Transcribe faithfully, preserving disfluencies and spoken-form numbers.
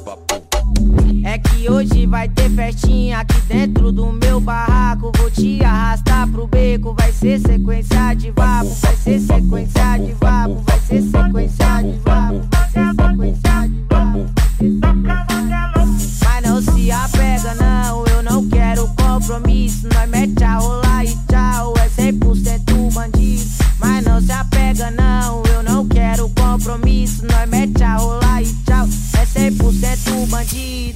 É que hoje vai ter festinha aqui dentro do meu barraco. Vou te arrastar pro beco, vai ser sequência de vapo. Vai ser sequência de vapo, vai ser sequência de vapo.